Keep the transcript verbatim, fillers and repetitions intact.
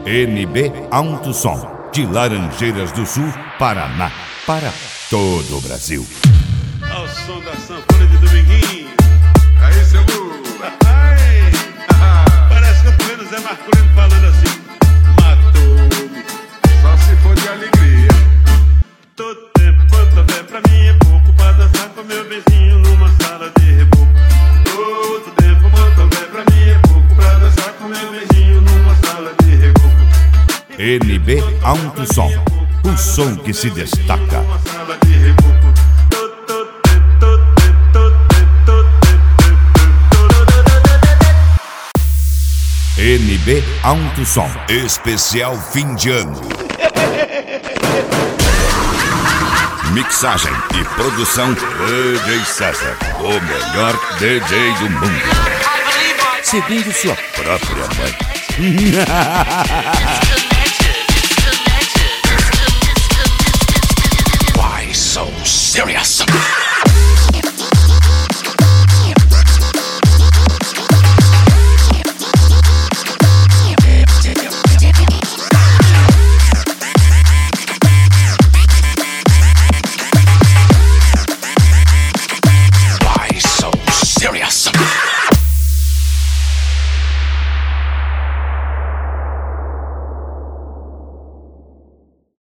N B Alto Som, de Laranjeiras do Sul, Paraná, para todo o Brasil. Ao som da sanfona de Dominguinho. Aí, seu Lu. Ai, parece que eu tô vendo Zé Marcolino falando assim: matou-me. Só se for de alegria. Todo tempo quanto houver pra mim é pouco pra dançar com meu vizinho numa sala de reboco. Todo tempo quanto houver pra mim é pouco pra dançar com meu vizinho numa sala de reboco. N B Alto Som, o som que se destaca. Numa sala de reboco. N B Alto Som, especial fim de ano. Mixagem e produção D J César, o melhor D J do mundo. Segundo sua própria mãe.